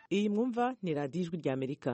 iyi mwumva ni radiyo ijwi rya Amerika.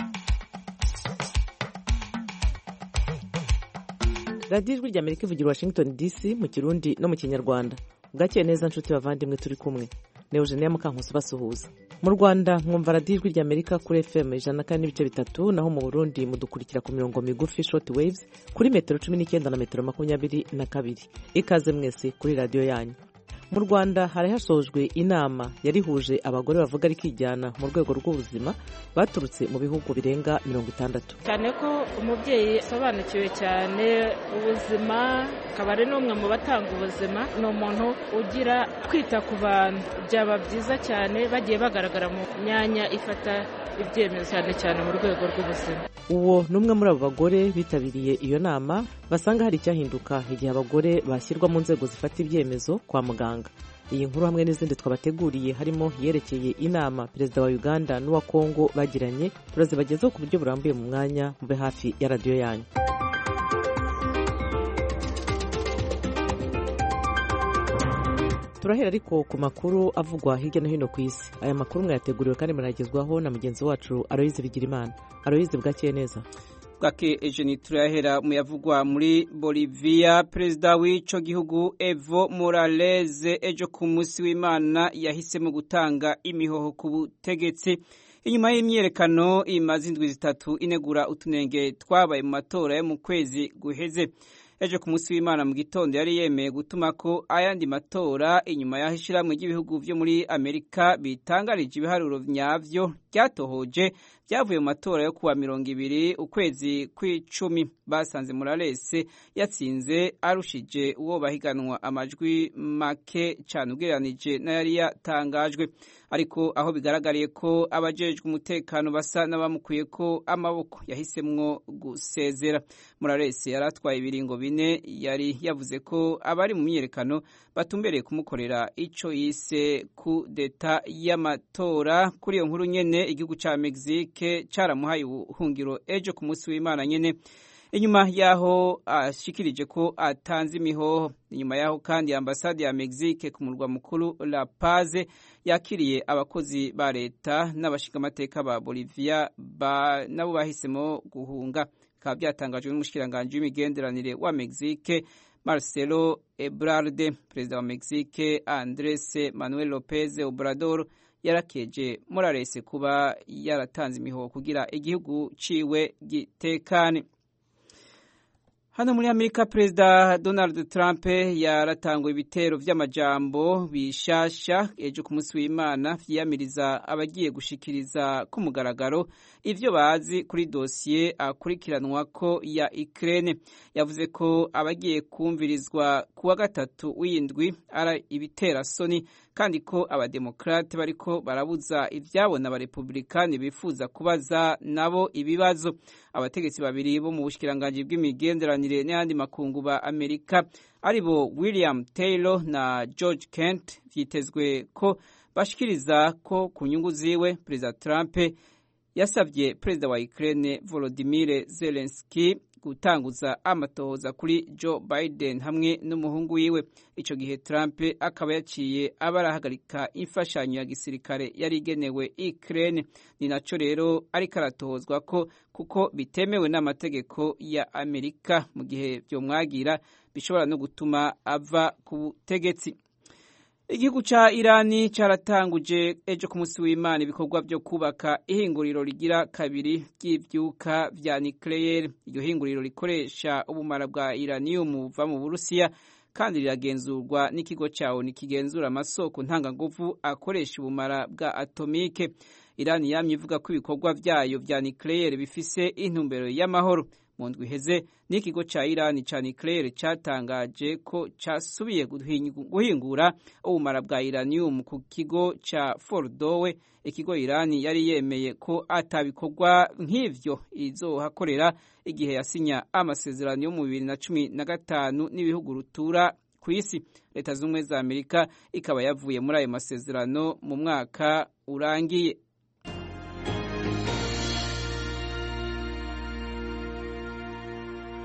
radiyo ijwi rya Amerika ivugira Washington DC mu Kirundi no mu Kinyarwanda. Bwakeye neza nshuti bavandimwe turi kumwe. Ne Eugenia Mukankusi basuhuza. Mu Rwanda mwumva radiyo ijwi rya Amerika kuri FM 104.3, naho mu Burundi mudukurikira ku mirongo migufi short waves kuri metero 19 na metero 22. Ikaze mwese kuri radiyo yanyu. Mu Rwanda hari hasojwe inama yarihuje abagore bavuga rikijyana mu rwego rw'ubuzima baturutse mu bihugu birenga 60. Cyane ko umubyeyi asobanukiwe cyane ubuzima, akaba ari n'umwe mu batanga ubuzima, ni umuntu ugira kwita ku bantu. Byaba byiza cyane bagiye bagaragara mu myanya ifata ibyemezo cyane mu rwego rw'ubuzima. Uwo numwe muri abo bagore bitabiriye iyo nama basanga hari icyahinduka igihe abagore bashyirwa mu nzego zifata ibyemezo kwa muganga. Iyi nkuru hamwe n'izindi twabateguriye harimo yerekeye inama Perezida wa Uganda n'uwa Kongo bagiranye, turazibagezaho ku buryo burambuye mu mwanya, mube hafi ya radiyo yanyu. Turahera ariko ku makuru avugwa hirya no hino ku isi. Aya makuru mwayateguriwe kandi muragezwaho na mugenzi wacu Aloyize Bigirimana. Aloyize, bwakeye neza? Bwake Eugenie, turahera mu yavugwa muri Bolivia. Perezida w'ico gihugu Evo Morales ejo ku munsi w'Imana yahisemo gutanga imihoho ku butegetsi inyuma y'imyerekano imaze indwi zitatu inegura utunenge twabaye mu matora yo mu kwezi guheze. Ejo ku munsi w'Imana mu gitondo yari yemeye gutuma ko ayandi matora inyuma y'ishyirahamwe ry'ibihugu byo muri Amerika bitangarije ibiharuro nyavyo ryatohoje byavuye mu matora yo kuwa 20 ukwezi kw'icumi. Basanze Morales yatsinze arushije uwo bahiganwa amajwi make cyane ugereranije n'ayari yatangajwe, ariko aho bigaragariye ko abajejwe umutekano basa n'abamukuye ko amaboko yahisemwo gusezera. Morales yaratwaye ibiringo bine, yari yavuze ko abari mu myiyerekano batumbereye kumukorera ico yise coup d'etat y'amatora. Kuri iyo nkuru nyene igihugu ca Mexique caramuhaye ubuhungiro ejo ku munsi w'Imana nyene, inyuma yaho ashikirije ko atanze imihoho. Inyuma yaho kandi ambasade ya Mexique ku murwa mukuru La Paz yakiriye abakozi ba leta n'abashingamateka ba Bolivia nabo bahisemo guhunga. Bikaba byatangajwe n'umushikiranganje w'imigenderanire wa Mexique Marcelo Ebrard. Perezida wa Mexique Andres Manuel Lopez Obrador yarakeje Morales kuba yaratanze imihoho kugira igihugu ciwe gitekane. Hano muri Amerika, Perezida Donald Trump yaratanguye ibitero vy'amajambo bishasha ejo ku munsi w'Imana vyiyamiriza abagiye gushikiriza ku mugaragaro ivyo bazi kuri dosiye akurikiranwa ko ya Ukraine. Yavuze ko abagiye kumvirizwa kuwa gatatu w'indwi ara ibitera soni, kandi ko abademokrate bariko barabuza ivyabona abarepublikani bifuza kubaza nabo ibibazo. Abategetsi babiri bo mu bushikiranganje bw'imigenderanire n'ayandi makungu ba Amerika aribo William Taylor na George Kent vyitezwe ko bashikiriza ko ku nyungu ziwe Perezida Trump yasavye Perezida wa Ukraine Volodymyr Zelensky gutanguza amatohoza kuri Joe Biden hamwe n'umuhungu wiwe. Ico gihe Trump akaba yaciye abarahagarika imfashanyo ya gisirikare yari igenewe Ukraine. Ni naco rero ariko aratohozwa ko kuko bitemewe n'amategeko ya Amerika, mu gihe byo mwagira bishobora no gutuma ava ku butegetsi. Igihugu ca Irani caratanguje ejo ku munsi w'Imana ibikorwa byo kubaka ihinguriro rigira kabiri ry'ivyuka vya nucleaire. Iryo hinguriro rikoresha ubumara bwa uranium buva mu Burusiya kandi riragenzurwa n'ikigo cawo nikigenzura amasoko ntanganguvu akoresha ubumara bwa atomike. Irani yamye ivuga ko ibikorwa vyayo vya nucleaire bifise intumbero y'amahoro. Mu ndwi iheze n'ikigo ca Irani ca nucleaire catangaje ko casubiye guhingura ubumara bwa uranium ku kigo ca Fordowe. Ikigo Irani yari yemeye ko atabikorwa nk'ivyo izohakorera igihe yasinya amasezerano yo mu 2015 n'ibihugu rutura ku isi. Leta z'Ubumwe za Amerika ikaba yavuye muri ayo masezerano mu mwaka urangiye.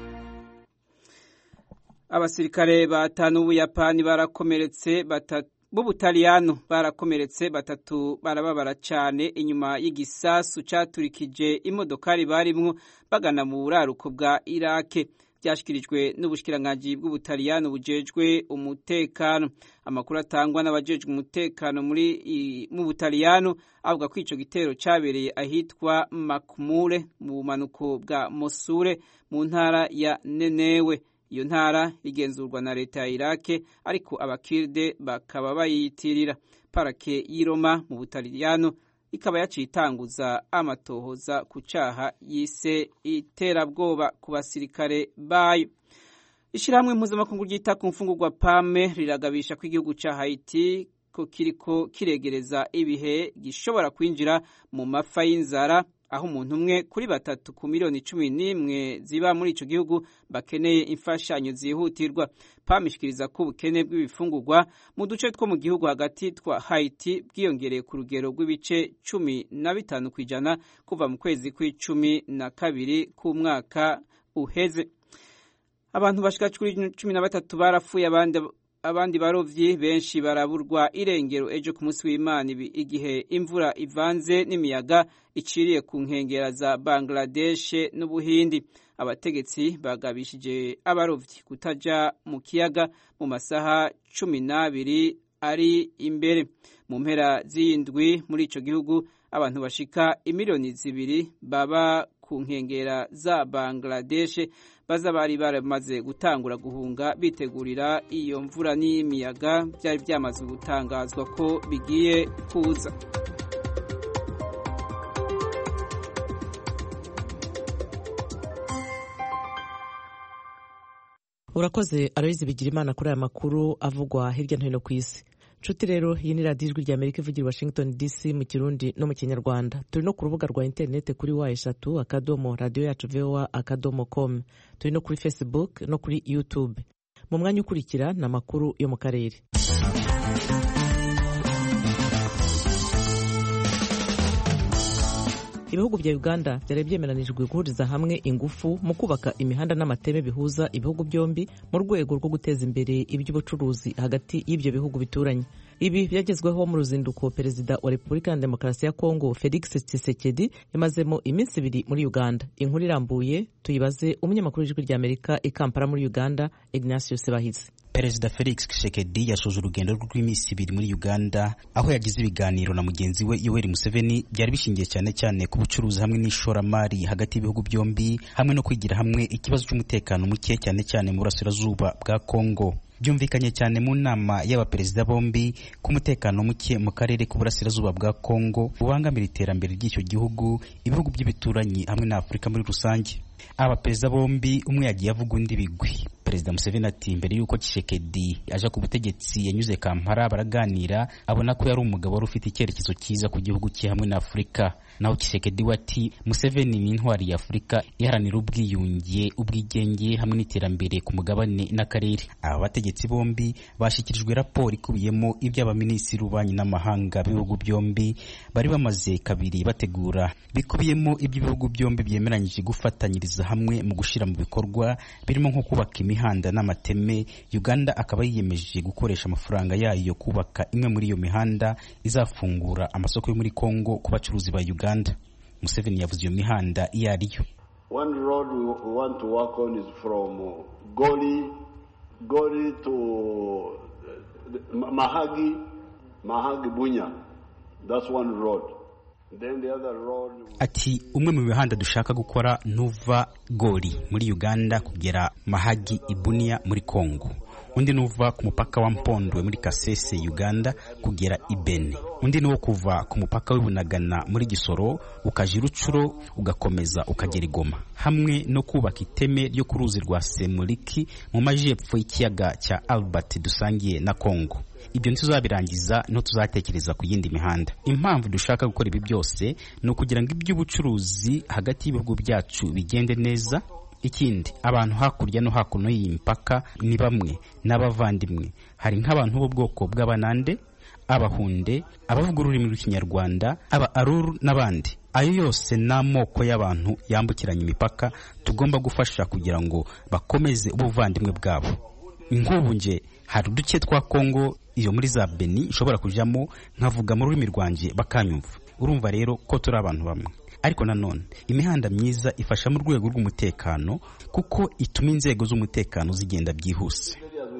Abasirikare batanu b'Ubuyapani barakomeretse b'Ubutaliyano barakomeretse, batatu barababara cyane inyuma y'igisasu caturikije imodokari barimwo bagana mu buraruko bwa Irake. Byashyikirijwe n'ubushikiranganji bw'Ubutaliyano bujejwe umutekano. Amakuru atangwa n'abajejwe umutekano mu Butaliyano avuga ko ico gitero cabereye ahitwa Makmure mu bumanuko bwa Mosure mu ntara ya Nenewe. Iyo ntara igenzurwa na leta ya Irake, ariko abakirde bakaba bayiyitirira. Parake y'i Roma mu Butaliyano ikaba yaciye itanguza amatohoza ku caha yise iterabwoba ku basirikare bayo. Ishirahamwe mpuzamakungu ryita ku mfungurwa PAME riragabisha ko igihugu ca Haiti ko kiriko kiregereza ibihe gishobora kwinjira mu mafa y'inzara, aho umuntu umwe kuri batatu ku miliyoni 11 ziba muri ico gihugu bakeneye imfashanyo zihutirwa. PAME ishikiriza ko ubukene bw'ibifungurwa mu duce two mu gihugu hagati twa Haiti bwiyongereye ku rugero rw'ibice 15% kwijana kuva mu kwezi kwa12 k'umwaka uheze. Abantu bashika 13 barapfuye, abandi barovyi benshi baraburwa irengero ejo ku munsi w'Imana igihe imvura ivanze n'imiyaga iciriye ku nkengera za Bangladesh n'Ubuhindi. Abategetsi bagabishije abarovyi kutaja mu kiyaga mu masaha 12 ari imbere. Mu mpera z'indwi muri ico gihugu abantu bashika imiliyoni 2 baba ku nkengera za Bangladesh baza bari baramaze gutangura guhunga bitegurira iyo mvura n'imiyaga byari byamaze gutangazwa ko bigiye kuza. Urakoze Aloyizi Bigirimana kuri aya makuru avugwa hirya no hino ku isi. Nshuti rero, iyi ni radiyo ijwi rya Amerika ivugira Washington DC mu Kirundi no mu Kinyarwanda. Turi no ku rubuga rwa interineti kuri wa3.radio.voa.com. Turi no kuri Facebook no kuri YouTube. Mu mwanya ukurikira na makuru yo mu karere. Ibihugu bya Uganda byari byemeranijwe guhuriza hamwe ingufu mu kubaka imihanda n'amateme bihuza ibihugu byombi mu rwego rwo guteza imbere iby'ubucuruzi hagati y'ibyo bihugu bituranye. Ibi byagezweho mu ruzinduko Perezida wa Repubulika ya Demokarasi ya Kongo Felix Tshisekedi yamazemo iminsi 2 muri Uganda. Inkuru irambuye tuyibaze umunyamakuru w'ijwi rya Amerika i Kampala muri Uganda, Ignacio Sebahizi. Perezida Felix Tshisekedi yashoje urugendo rw'iminsi 2 muri Uganda, aho yagize ibiganiro na mugenzi we Yoweri Museveni byari bishingiye cyane ku bucuruzi hamwe n'ishoramari hagati y'ibihugu byombi, hamwe no kwigira hamwe ikibazo cy'umutekano muke cyane mu burasirazuba bwa Kongo. Byumvikanye cyane mu nama y'abaperezida bombi ku mutekano muke mu karere k'uburasirazuba bwa Kongo ubangamira iterambere ry'icyo gihugu, ibihugu by'ibituranyi hamwe na Afurika muri rusange. Abaperezida bombi umwe yagiye avuga undi bigwi. Perezida Museveni ati mbere yuko Tshisekedi aje ku butegetsi yanyuze Kampala baraganira, abona ko yari umugabo wari ufite icyerekezo cyiza ku gihugu cye hamwe na Afurika. Naho Tshisekedi wati Museveni ni intwari ya Afurika iharanira ubwigenge hamwe n'iterambere ku mugabane n'akarere. Aba bategetsi bombi bashikirijwe raporo ikubiyemo iby'abaminisitiri b'ububanyi n'amahanga b'ibihugu byombi bari bamaze kabiri bategura, bikubiyemo iby'ibihugu byombi byemeranyije gufatanyiriza hamwe mu gushira mu bikorwa birimo nko kubaka imihanda n'amateme. Uganda akaba yiyemeje gukoresha amafaranga yayo kubaka imwe muri iyo mihanda izafungura amasoko yo muri Kongo ku bacuruzi ba Uganda. Museveni yavuze iyo mihanda iyo ariyo. One road we want to work on is from Goli to Mahagi Bunya. That's one road. Ati umwe mu mihanda dushaka gukora nuva Goli muri Uganda kugera Mahagi Ibunia muri Kongo. Undi nuva ku mupaka wa Mpondwe muri Kasese Uganda kugera Ibene. Undi nuwo kuva ku mupaka w'Ibunagana muri Gisoro ukaja Rucuro ugakomeza ukagera Goma. Hamwe no kubaka iteme ryo ku ruzi rwa Semuliki mu majepfo y'ikiyaga cya Albert dusangiye na Kongo. Ibyo ntituzabirangiza no tuzatekereza ku yindi mihanda. Impamvu dushaka gukora ibi byose no kugira ngo iby'ubucuruzi hagati y'ibihugu byacu bigende neza. Ikindi, abantu hakurya no hakuno y'impaka ni bamwe n'abavandimwe. Hari nk'abantu b'ubwoko bw'Abanande, Abahunde, abavuga ururimi rw'Ikinyarwanda, aba Aruru n'abandi. Ayo yose n'amoko y'abantu yambukiranya imipaka tugomba gufasha kugira ngo bakomeze ubuvandimwe bwabo. Nk'ubu nje hari uduce twa Kongo iyo muri za Beni nshobora kujamo nkavuga mu rurimi rwanjye bakanyumva. Urumva rero ko turi abantu bamwe. Ariko nanone imihanda myiza ifasha mu rwego rw'umutekano kuko ituma inzego z'umutekano zigenda byihuse.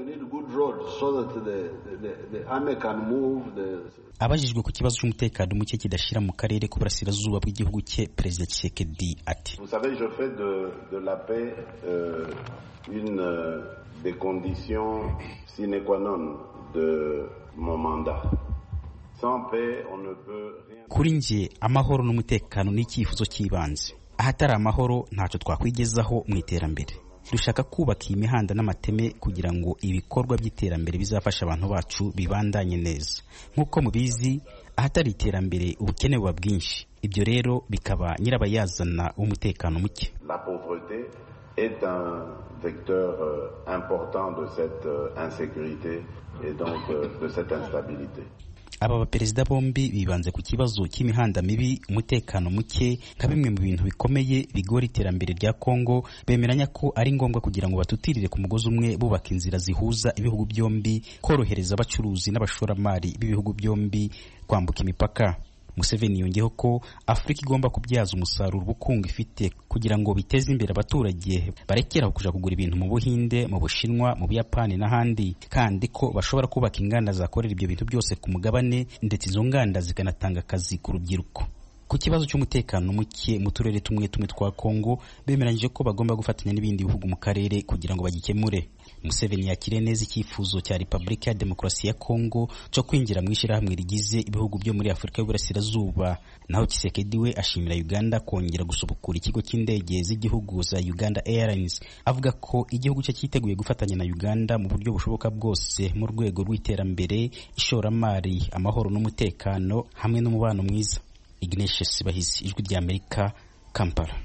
Abajijwe ku kibazo cy'umutekano muke kidashira mu karere k'uburasirazuba bw'igihugu cye, Perezida Tshisekedi ati: Vous savez, je fais de la paix une des conditions sine qua non de mon mandat. Sans paix, on ne peut rien. Kuri nje amahoro n'umutekano ni icyifuzo cy'ibanze. Ahatari amahoro ntacyo twakwigezaho mu iterambere. Dushaka kubaka imihanda n'amateme kugira ngo ibikorwa by'iterambere bizafasha abantu bacu bibandanye neza. Nk'uko mubizi, ahatari iterambere ubukene buba bwinshi. Ibyo rero bikaba nyirabayazana w'umutekano muke. La pauvreté est un vecteur important de cette insécurité et donc de cette instabilité. Aba baperezida bombi bibanze ku kibazo cy'imihanda mibi, umutekano muke nka bimwe mu bintu bikomeye bigora iterambere rya Kongo. Bemeranya ko ari ngombwa kugira ngo batutirire ku mugozi umwe bubaka inzira zihuza ibihugu byombi, korohereza abacuruzi n'abashoramari b'ibihugu byombi kwambuka imipaka. Museveni yongeyeho ko Afurika igomba kubyaza umusaruro ubukungu ifite kugira ngo biteze imbere abaturage barekera kuja kugura ibintu mu Buhinde, mu Bushinwa, mu Buyapani n'ahandi, kandi ko bashobora kubaka inganda zakorera ibyo bintu byose ku mugabane, ndetse izo nganda zikanatanga akazi ku rubyiruko. Ku kibazo cy'umutekano muke mu turere tumwe twa Kongo, bemeranyije ko bagomba gufatanya n'ibindi bihugu mu karere kugira ngo bagikemure. Museveni yakiriye neza icyifuzo cya Repubulika ya Demokarasi ya Kongo cyo kwinjira mu ishyirahamwe rigize ibihugu byo muri Afurika y'Uburasirazuba. Naho Tshisekedi we ashimira Uganda kongera gusubukura ikigo cy'indege z'igihugu za Uganda Airlines, avuga ko igihugu cye cyiteguye gufatanya na Uganda mu buryo bushoboka bwose mu rwego rw'iterambere, ishoramari, amahoro n'umutekano hamwe n'umubano mwiza. Ignatius Bahizi, Ijwi rya Amerika, Kampala.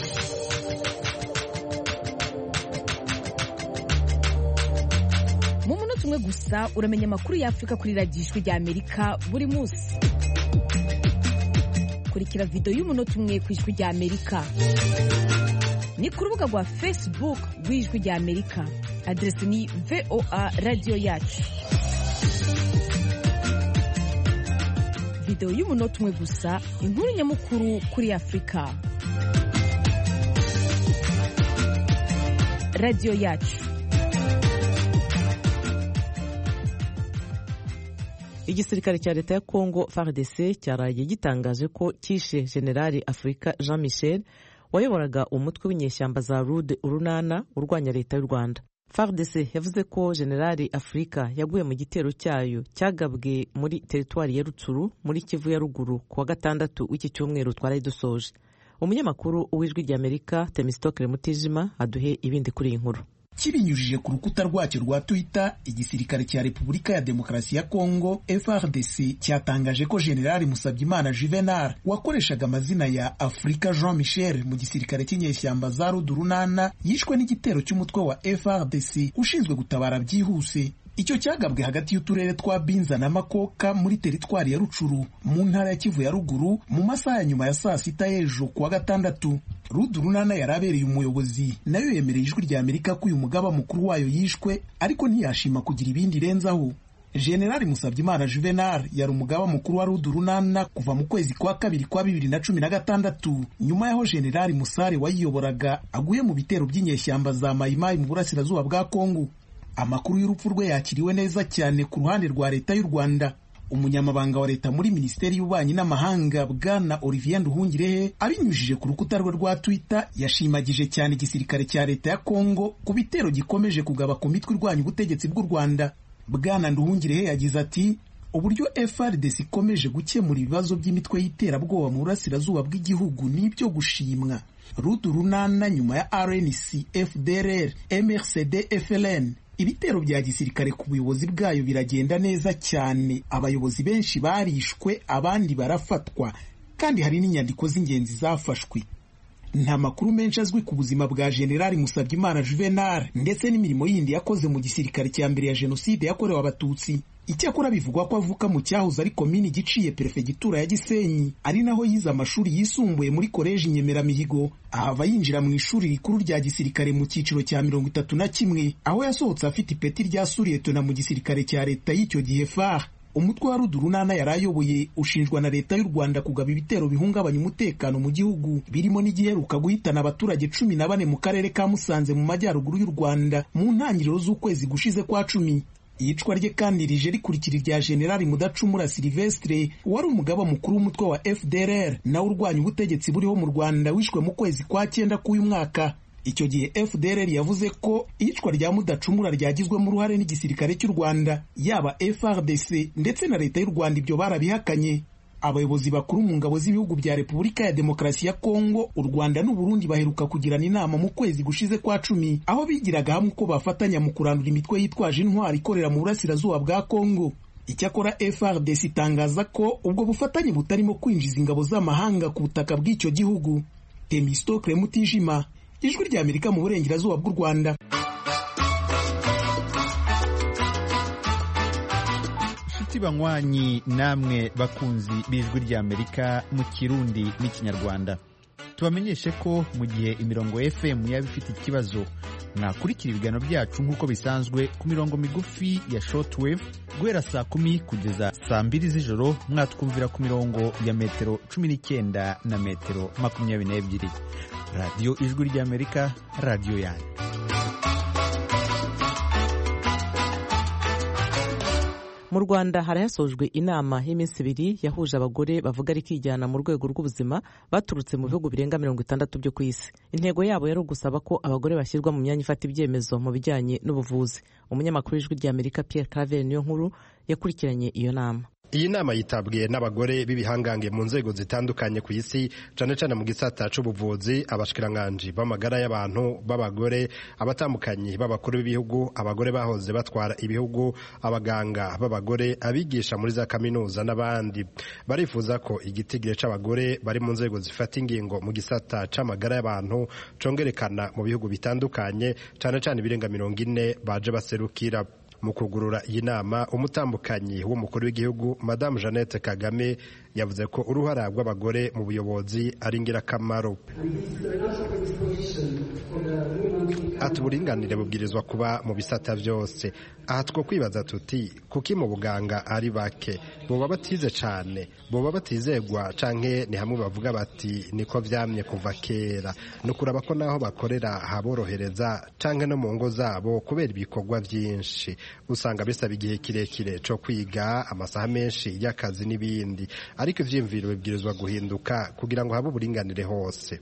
Mu munota umwe gusa uramenya amakuru y'Afurika kuri radiyo Ijwi rya Amerika buri munsi. Kurikira video y'umunota umwe ku Ijwi rya Amerika. Ni ku rubuga rwa Facebook rw'Ijwi rya Amerika. Adresi ni VOA Radio Yacu. Video y'umunota umwe gusa, inkuru nyamukuru kuri Afurika. Radio Yacu. Igisirikare cya leta ya Kongo FARDC cyaraye gitangaje ko kishe Generali Afrika Jean Michel wayoboraga umutwe w'inyeshyamba za Rude Urunana urwanya leta y'u Rwanda. FARDC yavuze ko Generali Afrika yaguye mu gitero cyayo cyagabwe muri teritwari ya Rutsuru muri Kivu ya ruguru kuwa gatandatu w'iki cyumweru twaraye dusoje. Umunyamakuru w'Ijwi rya Amerika Temistokle Mutijima aduhe ibindi kuri iyi nkuru. Kibinyujije ku rukuta rwacyo rwa Twitter, igisirikare cya Repubulika ya Demokarasi ya Kongo FARDC cyatangaje ko Generali Musabyimana Juvenal wakoreshaga amazina ya Afrika Jean Michel mu gisirikare cy'inyeshyamba za Rudurunana yishwe n'igitero cy'umutwe wa FARDC ushinzwe gutabara byihuse. Icyo cyagabwe hagati y'uturere twa Binza na Makoka muri teritwari ya Rucuru mu ntara ya Kivu ya ruguru mu masaha ya nyuma ya saa sita y'ejo kuwa gatandatu. Rudurunana yarabereye umuyobozi, nayo yemereye Ijwi rya Amerika ko uyu mugaba mukuru wayo yishwe, ariko ntiyashima kugira ibindi renzaho. Generali Musabyimana Juvenal yari umugaba mukuru wa Rudurunana kuva mu kwezi kwa kabiri kwa 2016, nyuma yaho Generali Musare wayiyoboraga aguye mu bitero by'inyeshyamba za Mayimayi mu burasirazuba bwa Kongo. Amakuru y'urupfu rwe yakiriwe neza cyane ku ruhande rwa leta y'u Rwanda. Umunyamabanga wa leta muri Minisiteri y'Ububanyi n'Amahanga Bwana Olivier Nduhungirehe abinyujije ku rukuta rwe rwa Twitter yashimagije cyane igisirikare cya leta ya Kongo ku bitero gikomeje kugaba ku mitwe irwanya ubutegetsi bw'u Rwanda. Bwana Nduhungirehe yagize ati: uburyo FARDC ikomeje gukemura ibibazo by'imitwe y'iterabwoba mu burasirazuba bw'igihugu n'ibyo gushimwa. Rudurunana nyuma ya RNC, FDLR, MRCD, FLN, ibitero bya gisirikare ku buyobozi bwayo biragenda neza cyane. Abayobozi benshi barishwe, abandi barafatwa, kandi hari n'inyandiko z'ingenzi zafashwe. Nta makuru menshi azwi ku buzima bwa Generali Musabyimana Juvenal ndetse n'imirimo yindi yakoze mu gisirikare cya mbere ya jenoside yakorewe Abatutsi. Icyakora bivugwa ko avuka mu cyahoze ari komini Giciye perefegitura ya Gisenyi, ari naho yize amashuri yisumbuye muri koleji Nyemeramihigo, ahava yinjira mu ishuri rikuru rya gisirikare mu cyiciro cya 31, aho yasohotse afite ipeti rya suriyetona mu gisirikare cya leta y'icyo gihe FAR. Umutwe wa Rudurunana yari ayoboye ushinjwa na leta y'u Rwanda kugaba ibitero bihungabanya umutekano mu gihugu, birimo n'igiheruka guhitana abaturage 14 mu karere ka Musanze mu majyaruguru y'u Rwanda mu ntangiriro z'ukwezi gushize kwa 10. Iyicwa rye kandi rije rikurikira irya Generali Mudacumura Silvestre wari umugaba mukuru w'umutwe wa FDLR nawe urwanya ubutegetsi buriho mu Rwanda, wishwe mu kwezi kwa 9 k'uyu mwaka. Icyo gihe FDLR yavuze ko iyicwa rya Mudacumura ryagizwemo uruhare n'igisirikare cy'u Rwanda, yaba FARDC ndetse na leta y'u Rwanda ibyo barabihakanye. Abayobozi bakuru mu ngabo z'ibihugu bya Repubulika ya Demokarasi ya Kongo, u Rwanda n'u Burundi baheruka kugirana inama mu kwezi gushize kwa 10, aho bigiraga hamwe uko bafatanya mu kurandura imitwe yitwaje intwari ikorera mu burasirazuba bwa Kongo. Icyakora FARDC itangaza ko ubwo bufatanye butarimo kwinjiza ingabo z'amahanga ku butaka bw'icyo gihugu. Temistokle Mutijima, Ijwi rya Amerika mu burengerazuba bw'u Rwanda. Banywanyi namwe bakunzi b'Ijwi rya Amerika mu Kirundi n'Ikinyarwanda, tubamenyeshe ko mu gihe imirongo FM yaba ifite ikibazo, mwakurikira ibiganiro byacu nk'uko bisanzwe ku mirongo migufi ya shortwave guhera saa 10 kugeza saa 2 z'ijoro. Mwatwumvira ku mirongo ya metero 19 na metero 22. Radio Ijwi rya Amerika, radio yanyu. Mu Rwanda harayasojwe inama y'iminsi 2 yahuje abagore bavuga ari kijyana mu rwego rw'ubuzima baturutse mu bihugu birenga 60 byo ku isi. Intego yabo yari gusaba ko abagore bashyirwa mu myanya ifata ibyemezo mu bijyanye n'ubuvuzi. Umunyamakuru w'Ijwi rya Amerika Pierre Claver niyo nkuru yakurikiranye iyo nama. Iyi nama yitabwiye n'abagore b'ibihangange mu nzego zitandukanye ku isi, cyane cyane mu gisata c'ubuvuzi, abashikiranganje b'amagara y'abantu b'abagore, abatambukanyi b'abakuru b'ibihugu, abagore bahoze batwara ibihugu, abaganga b'abagore, abigisha muri za kaminuza n'abandi. Barifuza ko igitigire c'abagore bari mu nzego zifata ingingo mu gisata c'amagara y'abantu congerekana mu bihugu bitandukanye, cyane cyane birenga 40 baje baserukira. Mu kugurura iyi nama, umutambukanyi w'umukuru w'igihugu Madame Jeannette Kagame yavuze ko uruhara rw'abagore mu buyobozi ari ingirakamaro. Ati uburinganire bubwirizwa kuba mu bisata byose. Aha two kwibaza tuti kuki mu buganga ari bake, boba batize cyane, boba batizegwa canke ni hamwe bavuga bati niko vyamye kuva kera. No kuraba ko naho bakorera haborohereza canke no mu ngo zabo kubera ibikorwa byinshi. Usanga bisaba igihe kirekire cyo kwiga, amasaha menshi y'akazi n'ibindi, ariko ivyimviro bibwirizwa guhinduka kugira ngo habe uburinganire hose.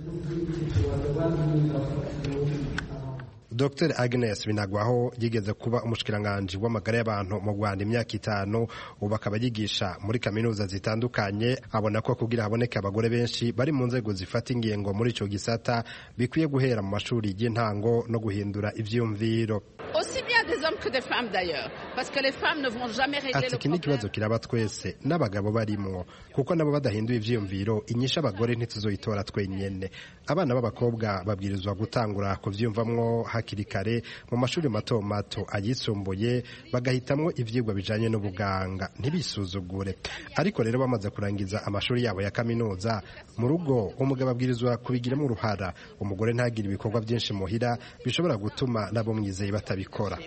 Dr. Agnes Binagwaho yigeze kuba umushikiranganje w'amagara y'abantu mu Rwanda imyaka 5, ubu akaba yigisha muri kaminuza zitandukanye. Abona ko kugira haboneke abagore benshi bari mu nzego zifata ingingo muri ico gisata bikwiye guhera mu mashuri y'intango no guhindura ivyumviro. Aussi bien des hommes que des femmes d'ailleurs, parce que les femmes ne vont jamais régler le problème. Ikibazo kiraba twese n'abagabo barimwo, kuko nabo badahinduye ivyumviro inyisha abagore ntituzoyitora twenyene. Abana b'abakobwa babwirizwa gutangura kuvyumvamwo hakiri kare mu mashuri mato mato, ayisumbuye bagahitamwo ivyigwa bijanye n'ubuganga, ntibisuzugure. Ariko rero bamaze kurangiza amashuri yabo ya kaminuza, mu rugo umugabo abwirizwa kubigiramo uruhara, umugore ntagira ibikorwa byinshi muhira bishobora gutuma nabo mwizeye batabikora.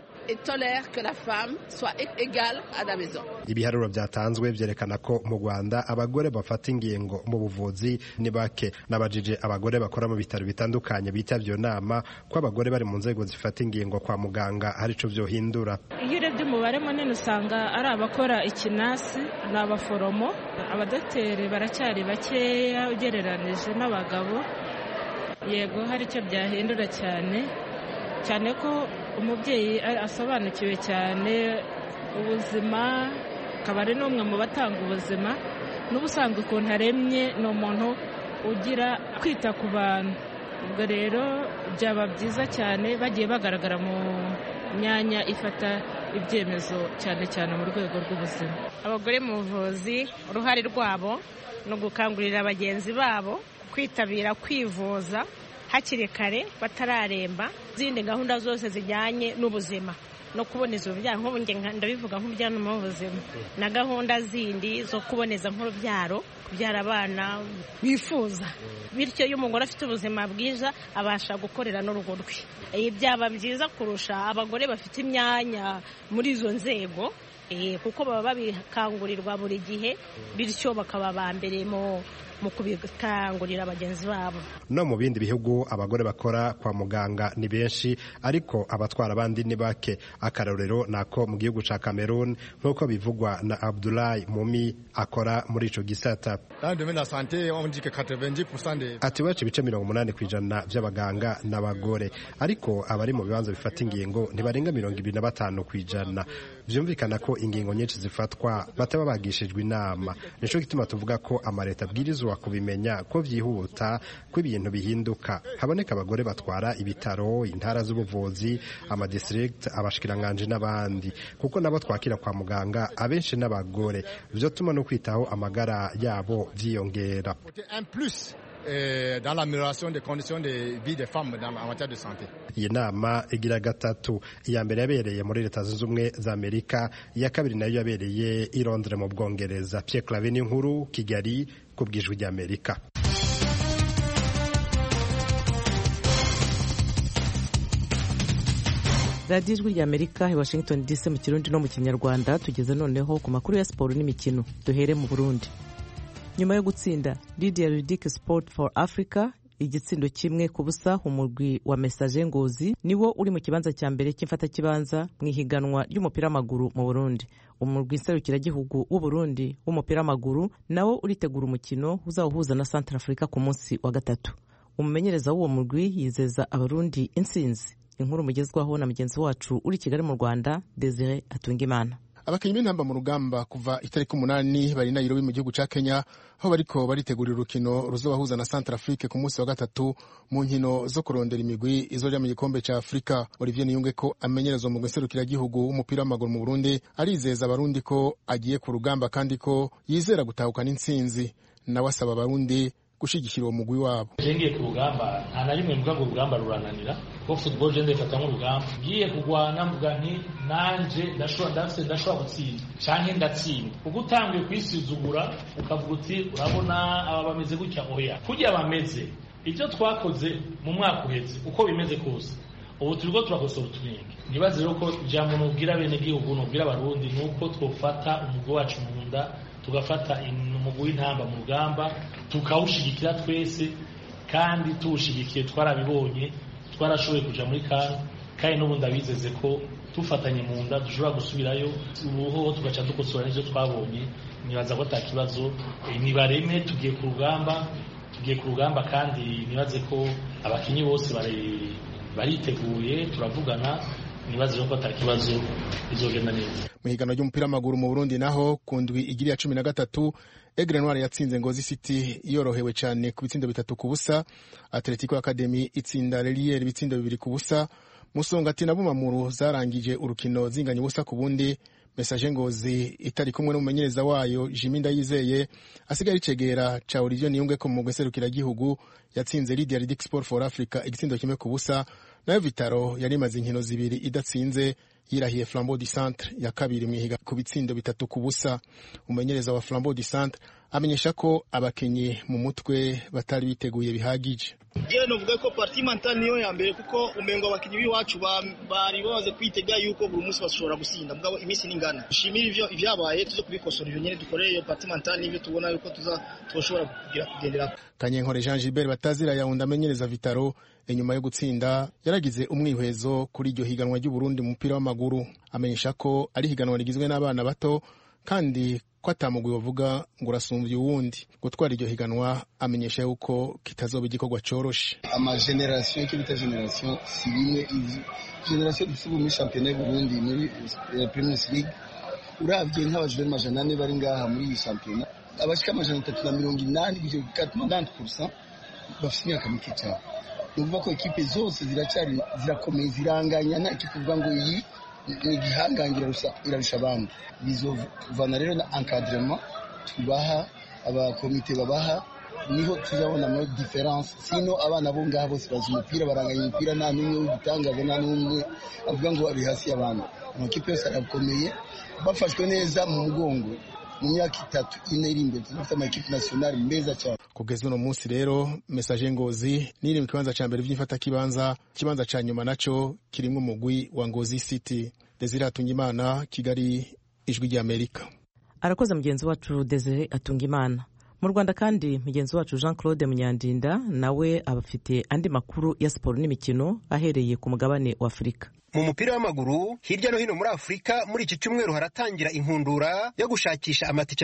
Ibiharuro byatanzwe byerekana ko mu Rwanda abagore bafata ingingo mu buvuzi ni bake. Nabajije abagore bakora mu bitaro bitandukanye bitavyo nama ko abagore bari mu nzego zifata ingingo kwa muganga hari ico vyohindura. Iyo urebye umubare munini usanga ari abakora ikinasi n'abaforomo, abadokiteri baracyari bakeya ugereranije n'abagabo. Yego hari icyo byahindura cyane ko umubyeyi asobanukiwe cyane ubuzima, akaba ari n'umwe mu batanga ubuzima. N'ubusanzwe ukuntu aremye ni umuntu ugira kwita ku bantu. Ubwo rero byaba byiza cyane bagiye bagaragara mu myanya ifata ibyemezo cyane mu rwego rw'ubuzima. Abagore mu buvuzi, uruhare rwabo no gukangurira bagenzi babo kwitabira kwivuza hakiri kare batararemba. n'izindi gahunda zose zijyanye n'ubuzima no kuboneza urubyaro. nk'ubu ndabivuga nk'ubujyana mu buzima na gahunda zindi zo kuboneza nk'urubyaro, kubyara abana bifuza, bityo iyo umugore afite ubuzima bwiza abasha gukorera n'urugo rwe. Byaba byiza kurusha abagore bafite imyanya muri izo nzego, kuko baba babikangurirwa buri gihe, bityo bakaba ba mbere mu kubikangurira bagenzi babo. No mu bindi bihugu abagore bakora kwa muganga ni benshi, ariko abatwara abandi ni bake. Akarorero nako mu gihugu ca Cameroon nk'uko bivugwa na Abdoulaye Moumi akora muri ico gisata. Ati wacu ibice 80% vy'abaganga n'abagore, ariko abari mu bibanza bifata ingingo ntibarenga 25%. Vyumvikana ko ingingo nyinshi zifatwa bataba bagishijwe inama. Nico gituma tuvuga ko amareta abwirizwa kubimenya ko vyihuta ko ibintu bihinduka, haboneka abagore batwara ibitaro, intara z'ubuvuzi, amadistrict, abashikiranganje n'abandi, kuko nabo twakira kwa muganga abenshi n'abagore, vyotuma no kwitaho amagara yabo vyiyongera. Dans l'amélioration des conditions de vie des femmes en matière de santé. Iyi nama igira gatatu, iya mbere yabereye muri Leta Zunze Ubumwe za Amerika, iya kabiri nayo yabereye i Londres mu Bwongereza. Pierre Claver Nkuru, Kigali, ku bw'Ijwi ry'Amerika. radiyo Ijwi ry'Amerika i Washington DC mu Kirundi no mu Kinyarwanda. Tugeze noneho ku makuru ya siporo n'imikino. Duhere mu Burundi. Nyuma yo gutsinda Lydia Ludic Sport for Africa igitsindo 1-0 umurwi wa Messager Ngozi niwo uri mu kibanza cya mbere cy'imfata kibanza mu ihiganwa ry'umupira w'amaguru mu Burundi. Umurwi serukiragihugu w'u Burundi w'umupira w'amaguru nawo uritegura umukino uzawuhuza na Centrafrica ku munsi wa gatatu. Umumenyereza w'uwo murwi yizeza abarundi intsinzi. Inkuru mugezwaho na mugenzi wacu uri Kigali mu Rwanda, Desire Atungimana. Abakinyi b'intamba mu rugamba kuva itariki 8 bari Nairobi mu gihugu ca Kenya, aho bariko baritegurira urukino ruzobahuza na Centrafrique ku munsi wa gatatu mu nkino zo kurondera imigwi izoja mu gikombe ca Afrika. Olivier Niyunge ko amenyereza mu guserukira gihugu w'umupira w'amaguru mu Burundi arizeza abarundi ko agiye ku rugamba kandi ko yizera gutahukana intsinzi, nawe asaba abarundi gushigikira uwo mugwi wabo. Jengiye ku rugamba nta na rimwe mvuga ngo urugamba rurananira, ko football je ndefata nk'urugamba. Ngiye kugwana mvuga nti nanje ndashobora gutsinda canke ndatsinda. Uko utangiye kwisuzugura ukavuga uti urabona aba bameze gutya, oya kugira bameze ivyo twakoze mu mwaka uheze uko bimeze kose ubu turiko turakosora uturingi. Nibaze rero ko jambo nubwira bene gihugu nubwira abarundi nuko twofata umugwi wacu mu nda, tugafata umugwi w'intamba mu rugamba tukawushigikira twese, kandi tuwushigikiye twarabibonye, twarashoboye kuja muri kandi n'ubundi abizeze ko tufatanye mu nda dushobora gusubirayo ubuho tugaca dukosora n'ivyo twabonye. Nibaza ko atakibazo, nibareme tugiye ku rugamba kandi nibaze ko abakinyi bose bariteguye, turavugana, nibaze ko atakibazo bizogenda neza. Mu higanwa ry'umupira w'amaguru mu Burundi naho ku ndwi igiri ya 13 Aigle Noir yatsinze Ngozi City yorohewe cyane ku bitsindo 3-0. Atletico Academy itsinda Lelier ibitsindo 2-0. Musongati na Bumamuru zarangije urukino zinganya ubusa ku bundi. Messager Ngozi itari kumwe n'umumenyereza wayo Jimmy Ndayizeye asigaye icegera ca Olivier Niyunge ko mu guserukira gihugu yatsinze Lydia Ludic Sport for Africa igitsindo 1-0. Nayo Vitaro yari maze inkino zibiri idatsinze, yirahiye Flambeau du Centre ya kabiri mu higa ku bitsindo 3-0. Umumenyereza wa Flambeau du Centre amenyesha ko abakenye mu mutwe batari biteguye bihagije. Jewe novuga ko parti mentale niyo ya mbere, kuko umengo abakinyi biwacu bari baze kwitega yuko buri munsi bashobora gusinda, mugabo imisi ningana. Dushimira ivyabaye tuzo kubikosora ivyo nyene dukoreye iyo parti mentale n'ivyo tubona yuko tuzoshobora kugendera. Kanyenkore Jean Gilbert Batazira Yaunda amenyereza Vitaro inyuma yo gutsinda yaragize umwihwezo kuri iryo higanwa ry'u Burundi mu mupira w'amaguru. Amenyesha ko ari higanwa rigizwe n'abana bato kandi ko atamugwi bavuga ngo urasumbye uwundi. Gutwara iryo higanwa amenyesha yuko kitazoba igikorwa coroshe. Ama generation kibita generation si bimwe izi generation dusubu muri championnat Burundi muri Premier League uravye nk'abajwe n'amajana 4 bari ngaha muri iyi championnat, abashika amajana 380 bije 90% bafite imyaka mike cyane. Nuvuga ko ekipe zose zirakomeye ziranganya, nta kivuga ngo iyi ni gihangangira irarusha abandi. Bizovana rero na encadrement tubaha abakomite babaha niho tuzabona muri difference. Sino abana bo ngaha bose bazi umupira, baranganya umupira, nta n'umwe w'igitangaza, nta n'umwe avuga ngo ari hasi y'abandi. Amakipe yose arakomeye, bafashwe neza mu mugongo. Mu myaka 3-4 iri imbere tuzafite amakipe nationale meza cyane. Kugeza uno munsi rero Messager Ngozi niri mu kibanza ca mbere vy'imfata kibanza ca nyuma naco kirimwe umugwi wa Ngozi City. Desire Atungimana, Kigali, Ijwi ry'Amerika. Arakoze mugenzi wacu Desire Atungimana. Mu Rwanda kandi mugenzi wacu Jean Claude Munyandinda nawe abafite andi makuru ya siporo n'imikino ahereye ku mugabane wa Afurika. Mu mupira w'amaguru hirya no hino muri Afurika muri iki cyumweru haratangira inkundura yo gushakisha amatike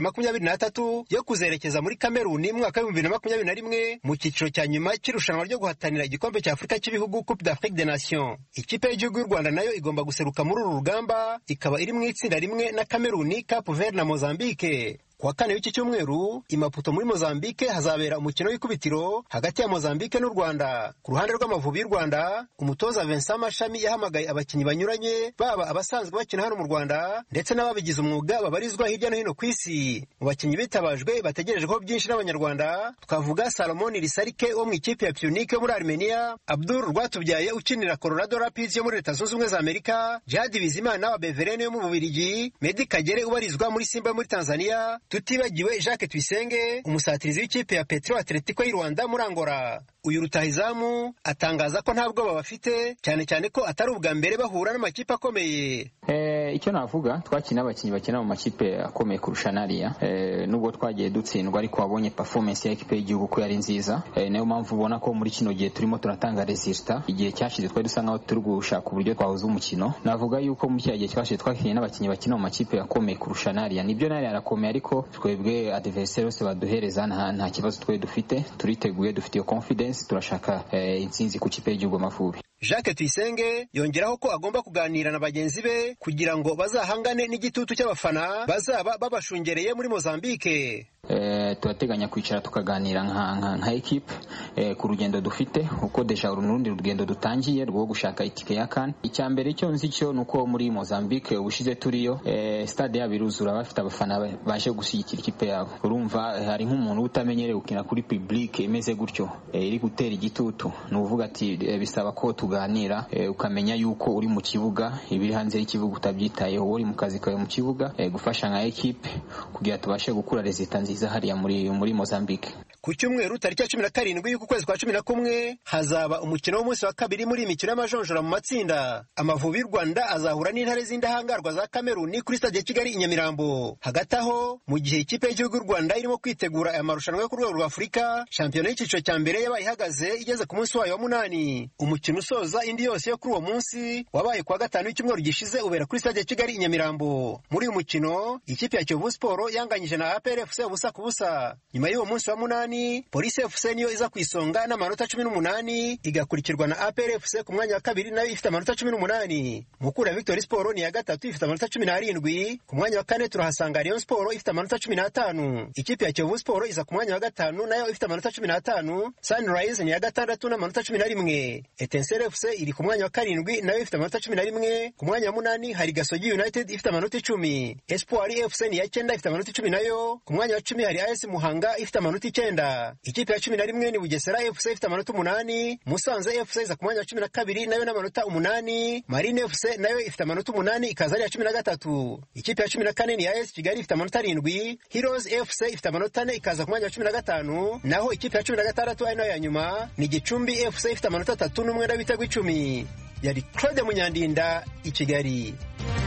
23 yo kuzerekeza muri Kameruni mu mwaka wa 2021 mu cyiciro cya nyuma cy'irushanwa ryo guhatanira igikombe cya Afurika cy'ibihugu Coupe d'Afrique des Nations. Ikipe y'igihugu y'u Rwanda nayo igomba guseruka muri uru rugamba, ikaba iri mu itsinda rimwe na Kameruni, Cape Verde na Mozambique. Kuwa kane w'iki cyumweru i Maputo muri Mozambique hazabera umukino w'ikubitiro hagati ya Mozambique n'u Rwanda. Ku ruhande rw'Amavubi y'u Rwanda, umutoza Vincent Mashami yahamagaye abakinnyi banyuranye, baba abasanzwe bakina hano mu Rwanda ndetse n'ababigize umwuga babarizwa hirya no hino ku isi. Mu bakinnyi bitabajwe bategerejweho byinshi n'Abanyarwanda, twavuga Salomon Risarike wo mu ikipe ya Punic yo muri Armenia, Abdul Rwatubyaye ukinira Colorado Rapids yo muri Leta Zunze Ubumwe za Amerika, Jihad Bizimana wa Beverene yo mu Bubiligi, Medi Kagere ubarizwa muri Simba muri Tanzania, tutibagiwe Jacques Tuyisenge umusatirizi w'ikipe ya Petro Atletico y'u Rwanda muri Angola. Uyu rutahizamu atangaza ko nta bwoba bafite, cyane cyane ko atari ubwa mbere bahura n'amakipe akomeye. Icyo navuga, twakina abakinnyi bakina mu makipe akomeye kurusha nariya, nubwo twagiye dutsindwa ariko wabonye performance ya ekipe y'igihugu ko yari nziza. Niyo mpamvu ubona ko muri kino gihe turimo turatanga resulta. Igihe cyashize twari dusa nkaho turi gushaka uburyo twahuza umukino. Navuga yuko mu cyagihe cyashize twakinnye n'abakinnyi bakina mu makipe akomeye kurusha nariya. Nibyo nariya arakomeye ariko twebwe adversaire bose baduhereza nta kibazo twe dufite, turiteguye, dufite confidence, turashaka intsinzi ku kipe y'igihugu Amavubi. Jacques Tuyisenge yongeraho ko agomba kuganira na bagenzi be kugira ngo bazahangane n'igitutu cy'abafana bazaba babashungereye muri Mozambique. Turateganya kwicara tukaganira nka equipe ku rugendo dufite, uko deja urundi rugendo dutangiye rwo gushaka itike ya CAN. Icyambere cyo nzi cyo nuko muri Mozambique ubushize turiyo stade yabiruzura bafite abafana baje gushyigikira ikipe yabo. Urumva hari nk'umuntu utamenyereye gukina kuri public imeze gutyo iri gutera igitutu, nuvuga ati bisaba ko tuganira ukamenya yuko uri mu kibuga, ibiri hanze y'ikibuga utabyitayeho, uri mu kazi kawe mu kibuga gufasha nka equipe kugira tubashe gukura resulta nziza hariya muri Mozambique. Ku cyumweru tariki ya 17 y'uku kwezi kwa 11 hazaba umukino w'umunsi wa kabiri muri imikino y'amajonjora mu matsinda. Amavubi y'u Rwanda azahura n'intare z'indahangarwa za Kameruni kuri stade ya Kigali i Nyamirambo. Hagati aho mu gihe ikipe y'igihugu y'u Rwanda irimo kwitegura aya marushanwa yo ku rwego rwa Afurika, shampiyona y'icyiciro cya mbere yabaye ihagaze igeze ku munsi wayo wa 8. Umukino usoza indi yose yo kuri uwo munsi wabaye kwa gatanu w'icyumweru gishize ubera kuri stade ya Kigali i Nyamirambo. Muri uyu mukino ikipe ya Kiyovu Sport yanganyije na APR FC ubusa ku busa. Nyuma y'uwo munsi wa 8 Police FC niyo iza kwisonga n'amanota 18 igakurikirwa na APR FC ku mwanya wa kabiri nayo ifite amanota 18. Mukura Victory Sport ni ya gatatu ifite amanota 17. Ku mwanya wa kane turahasanga Rayon Sport ifite amanota 15. Ikipe ya Kiyovu Sport iza ku mwanya wa gatanu nayo ifite amanota 15. Sunrise ni ya gatandatu n'amanota 11. Etincelle FC iri ku mwanya wa karindwi nayo ifite amanota 11. Ku mwanya wa 8 hari Gasogi United ifite amanota 10. Espoir FC ni ya 9 ifite amanota 10 nayo. Ku mwanya wa 10 hari AS Muhanga ifite amanota 9. Ikipe ya 11 ni Bugesera FC ifite amanota 8. Musanze FC iza ku mwanya wa 12 nayo n'amanota 8. Marine FC nayo ifite amanota 8 ikaza ari ya 13. Ikipe ya 14 ni AS Kigali ifite amanota 7. Heroes FC ifite amanota 4 ikaza ku mwanya wa 15. Naho ikipe ya 16 ari nayo ya nyuma ni Gicumbi FC ifite amanota 3 n'umwenda w'ibitego 10. Yari Claude Munyandinda i Kigali.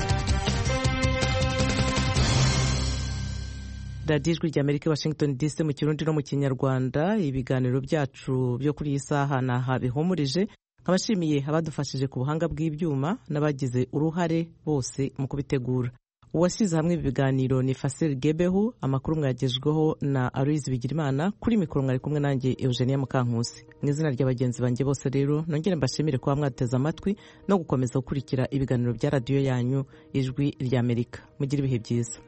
radiyo ijwi ry'Amerika Washington DC mu Kirundi no mu Kinyarwanda. Ibiganiro byacu byo kuri iyi saha naha bihumurije. Nkabashimiye abadufashije ku buhanga bw'ibyuma n'abagize uruhare bose mu kubitegura. Uwashyize hamwe ibi biganiro ni Fasil Gebehu, amakuru mwagejweho na Aloise Bigirimana, kuri mikoro mwari kumwe nanjye Eugenia Mukankusi. Mu izina ry'abagenzi banjye bose rero nongere mbashimire kuba mwateze amatwi no gukomeza gukurikira ibiganiro bya radiyo yanyu ijwi ry'Amerika. Mugire ibihe byiza.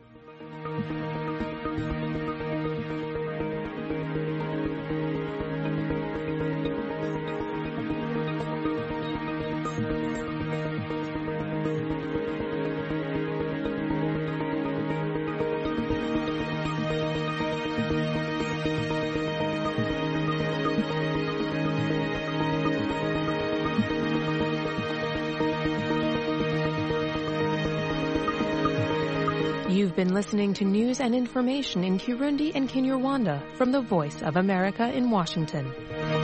You've been listening to news and information in Kirundi and Kinyarwanda from the Voice of America in Washington.